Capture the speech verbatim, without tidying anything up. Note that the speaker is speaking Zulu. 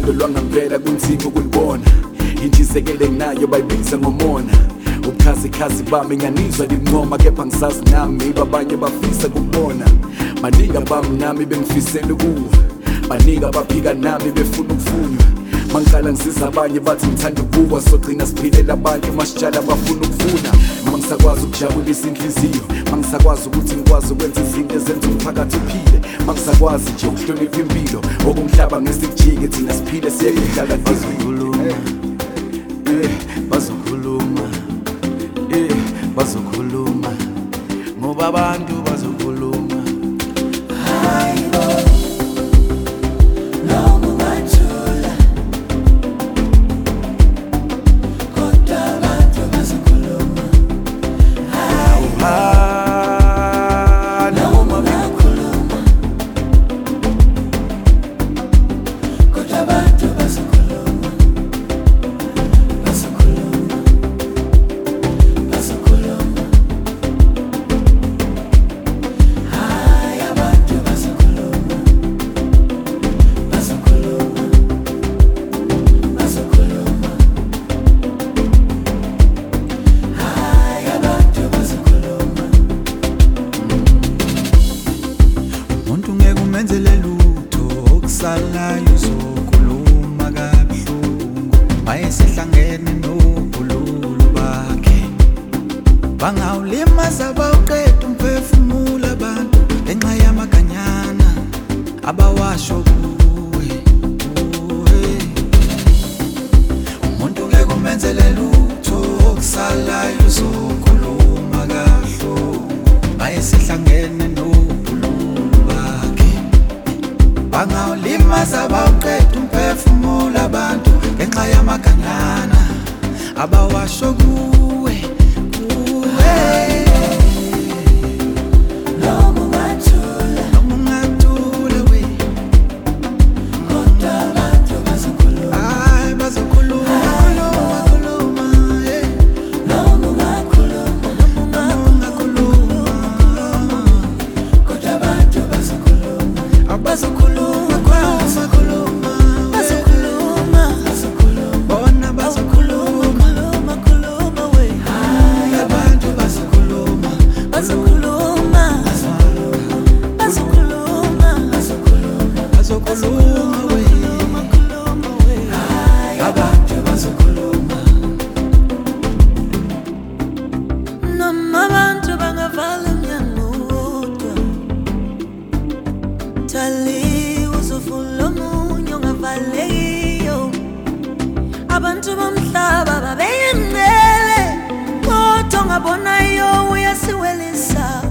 uthando lwangampela kunzima ukulibona. Intshisekelo enginayo bayibiza ngomona. Ubukhazikhazi bami ngiyanizwa lincoma, kepha ngisazi nami babanye bafisa kubona. Baningi abami nami bengifisela kuwo, baningi abaphika nami befuna ukuvunywa. Mangikala ngisiza abanye bathi ngithanda ukubukwa, sogcina siphilela abanye masitshala bafuna ukuvuna. Mangisakwazi ukujabulisa inhliziyo, mangisakwazi ukuthi ngikwazi ukwenza izinto ezenza umphakathi uphile, mangisakwazi nje ukuhlonipha impilo, okumhlaba ngesikujike thina siphile siyekudlala bazokhuluma eh bazokhuluma eh bazokhuluma ngoba abantu bazokhuluma. Hayibo noma ungathula kodwa abantu bazokhuluma. Hayibo noma ungakhuluma kodwa abantu bazokhuluma. Bazokhuluma bazokhuluma. Hayi abantu bazokhuluma. Bazokhuluma bazokhuluma. Hayi abantu bazokhuluma. Umuntu ngeke umenzele lutho, okusalayo uzokhuluma kabuhlungu. Mayesehlangene nobululu bakhe, bangawulimaza bawuqeda umphefumulo abantu ngenxa yamaganyana abawasho kuwe. Umuntu ngeke umenzele lutho, okusalayo uzokhuluma kabuhlungu. Mayesehlangene nobululu bakhe, bangawulimaza bawuqeda umphefumulo abantu ngenxa yamaganyana abawasho kuwe kuwe. Noma ungathula Noma ungathula we, kodwa abantu bazokhuluma. hayi bazokhuluma khuluma khuluma eh Noma ungakhuluma noma ungakhuluma kodwa abantu bazokhuluma. abazokhuluma khuluma khuluma Bazokhuluma bazokhuluma. bona bazokhuluma. Khuluma khuluma we. Hayi Abantu bazokhuluma bazokhuluma bazokhuluma bazokhuluma. bazokhuluma we, Khuluma we. Hayi abantu bazokhuluma. Noma abantu bangavala emnyango wodwa, Thali uzovula omunye ongavalekiyo. Abantu bomhlaba babeyimngcele, kodwa ongabonayo uyasiwelisa.